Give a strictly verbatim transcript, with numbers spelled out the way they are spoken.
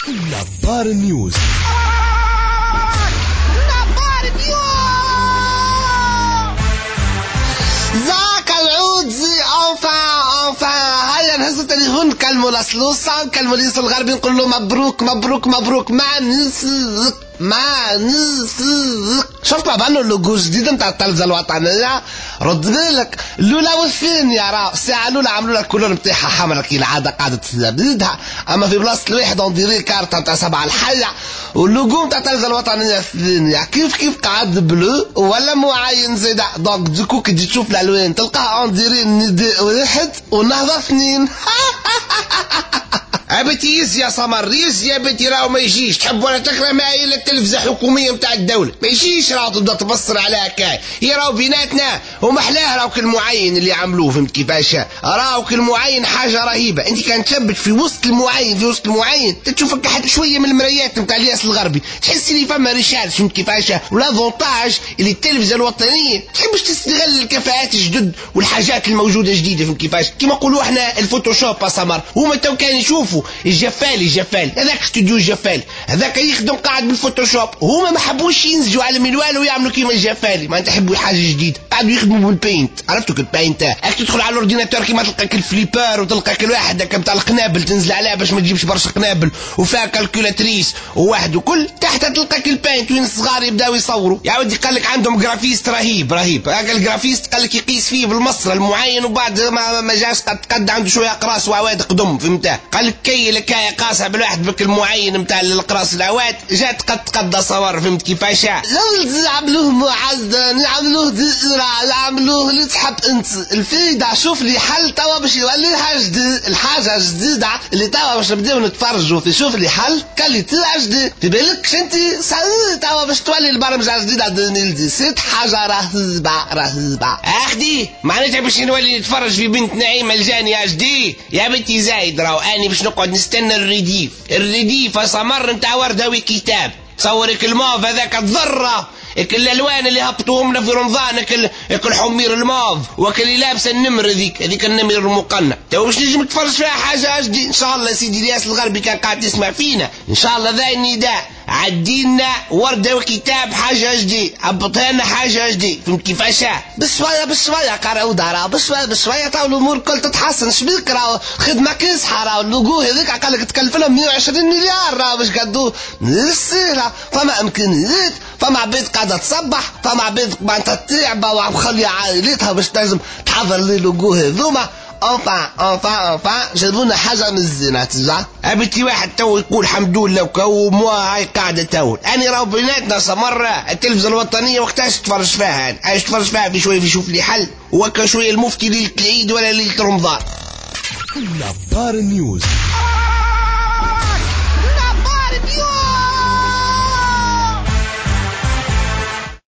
نظار نيوز. نظار نيوز. ذاك العود زي انفان انفان. هيا نهز التليفون نكلمو لاسلوسا، نكلمو ليس الغربي نقول له مبروك مبروك مبروك مع نسك مع نسك. شفت بابا انه اللوجو جديد نتاع التلفزه الوطنيه؟ رد بالك الاولى والثانيه راه الساعه الاولى عملوا لها الكولور نتاعها حمراء كي العاده قاعده تزبدها، اما في بلاصه الواحد اون ديري كارت نتاع سبعه الحيه، واللوجو نتاع التلفزه الوطنيه الثانيه كيف كيف قاعد بلو ولا معين زيد. دونك ديكو كي تجي تشوف الالوان تلقاها اون ديري النداء واحد والنهضه اثنين. ابتي يز يا سمر يز يا بنتي، راهو ما يجيش تحب ولا تكره معايا الا التلفزه الحكوميه نتاع الدوله، ما يجيش راهو تبدا تبصر على هكايا. هي راهو بيناتنا ومحلاه راهو كل معين اللي عملوه، فهمت كيفاش؟ راهو كل معين حاجه رهيبه. انت كان تثبت في وسط المعين في وسط المعين تشوفك حتى شويه من المرايات نتاع الياس الغربي تحس اللي فما ريشارج، فهمت كيفاش؟ والافونتاج اللي التلفزه الوطنيه تحبش تستغل الكفاءات الجدد والحاجات الموجوده جديده، فهمت كيفاش؟ كيما نقولوا احنا الفوتوشوب سمر. هما تو كانوا يشوفوا الجفالي الجفالي هذاك استوديو الجفالي هذاك يخدم قاعد بالفوتوشوب، هما ما حبوش ينزجوا على منوال ويعملوا كيما الجفالي، ما تحبوا حاجه جديده، قعدوا يخدموا بالبينت. عرفتوا البينت راك تدخل على الاورديناتور كيما تلقى كل فليبر وتلقى كل واحد هكا نتاع القنابل تنزل عليها باش ما تجيبش برشا قنابل وفيها كالكولاتريس وواحد وكل تحت تلقى كل بينت وين الصغار يبداو يصوروا. يا ودي قال لك عندهم جرافيست رهيب رهيب، هذا الجرافيست قال لك يقيس فيه بالمسطره المعين وبعد ما ما جاش قد قد عنده شويه اقراص وعواد قدم، فهمت؟ قال لك كي لكايه قاسها بالواحد بك المعين نتاع القراص العواد جات قد قد صور، فهمت كيفاش؟ لولد يعملوه معزن يعملوه دائره يعملوه اللي تحب انت. الفايده شوف لي حل توا باش يولي حاجه جديده، الحاجه الجديده اللي توا باش نبداو نتفرجوا في. شوف لي حل كاليتي جديد تبالكش انت سعيد توا باش تولي البرامج الجديده ألفين وسبعطاش حاجه رهيبه رهيبه. اخدي معناتها باش نولي نتفرج في بنت نعيمه الجاني اجدي يا بنتي زايد. راهو اني باش نقعد نستنى الرديف الرديف سمر نتاع ورده وكتاب. تصورك الموف هذاك الذره اك الالوان اللي هبطوهم لنا في رمضان اك الحمير الموف وكل اللي لابسه النمر ذيك هذيك النمر المقنع. تو باش نجم تفرج فيها حاجه جديده ان شاء الله. يا سيدي الياس الغربي كان قاعد يسمع فينا ان شاء الله ذا النداء عدينا ورده وكتاب حاجه جديد، هبطها لنا حاجه جديد، فهمت كيفاش؟ بشويه بشويه قراو دارا بشويه بشويه تو الامور الكل تتحسن. شبيك راهو خدمه كاسحه، راهو اللوجو هذيك قال لك تكلف لهم مية وعشرين مليار راهو باش قدوه السهله. فما امكانيات، فما عباد قاعده تصبح، فما عباد معناتها تعبه ومخليه عائلتها باش لازم تحضر لي اللوجو هذوما. انفا انفا انفا جابونا حاجه من الزينه تجا. ابتي واحد تو يقول الحمد لله وكو موا هاي قاعده تول. انا راهو بيناتنا سمره التلفزه الوطنيه وقتاش تفرج فيها؟ عايش تفرج فيها في شويه في شوف لي حل وكا شويه المفتي ليله العيد ولا ليله رمضان. نظار نيوز.